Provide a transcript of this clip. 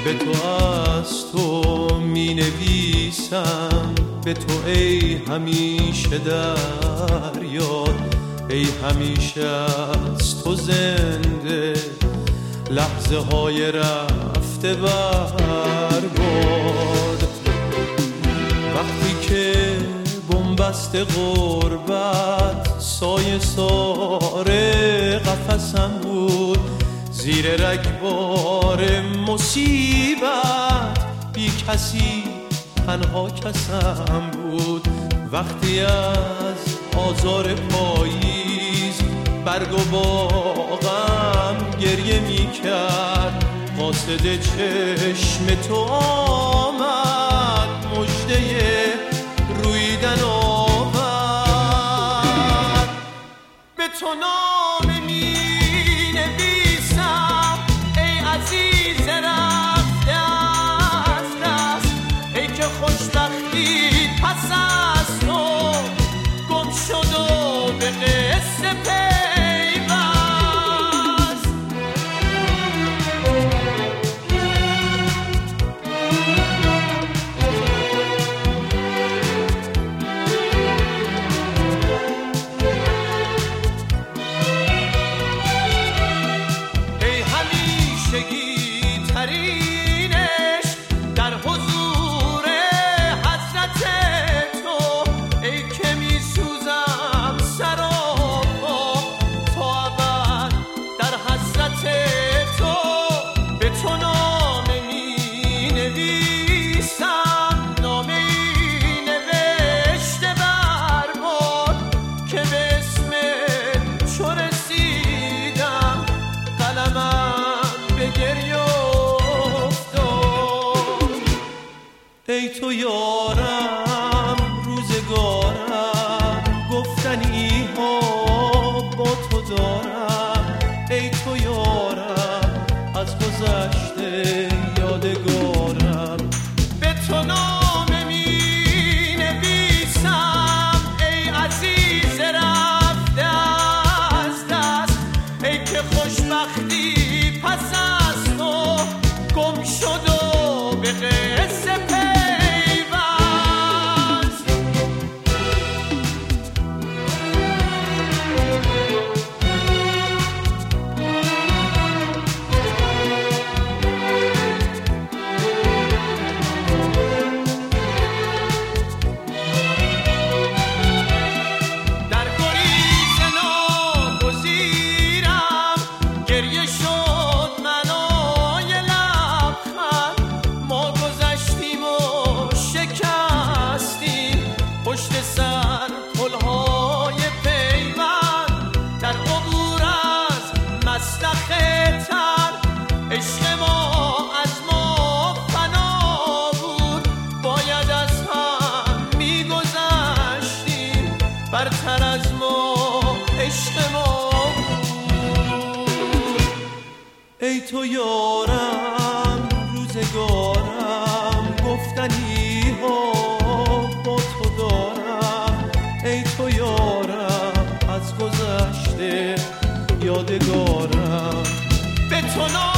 به تو از تو می نویسم، به تو ای همیشه در یاد، ای همیشه از تو زنده لحظه های رفته برباد. وقتی که بنبست غربت سایه سار قفسم بود، زیر رگبار مصیبت بی کسی تنها کسم بود. وقتی از آزار پاییز برگ و باغم گریه می کرد، قاصد چشم تو آمد، مژده رویدن آورد. به تو نامه می نویسم ای عزیز رفته از دست، ای که خوشبختی پس از تو گم شد و به قصه پیوست. ای همیشگی ترینش در حضور حضرت تو، ای که می سوزم سراپا تا ابد در حضرت تو. به تو نامه می نویسم، نامه ای نوشته برباد، که به اسم چو رسیدم قلمم به گریه افتاد. ای تو یارم روزگارم، گفتنی ها با تو دارم، ای تو یارم از گذشته یادگارم. به تو نامه می نویسم ای عزیز رفته از دست، ای که خوشبختی پس از تو گم شد و به قصه پیوست. در گریز ناگزیرم گریه شد منای لبخند، ما گذشتیم و شکستیم پشت سر پلهای پیوند، در عبور از مسلخ تن عشق ما از ما فنا بود، باید از هم میگذشتیم، برتر از ما عشق ما بود. ای تو یارم روزگارم، گفتنی ها با تو دارم، ای تو یارم از گذشته یادگارم. به تو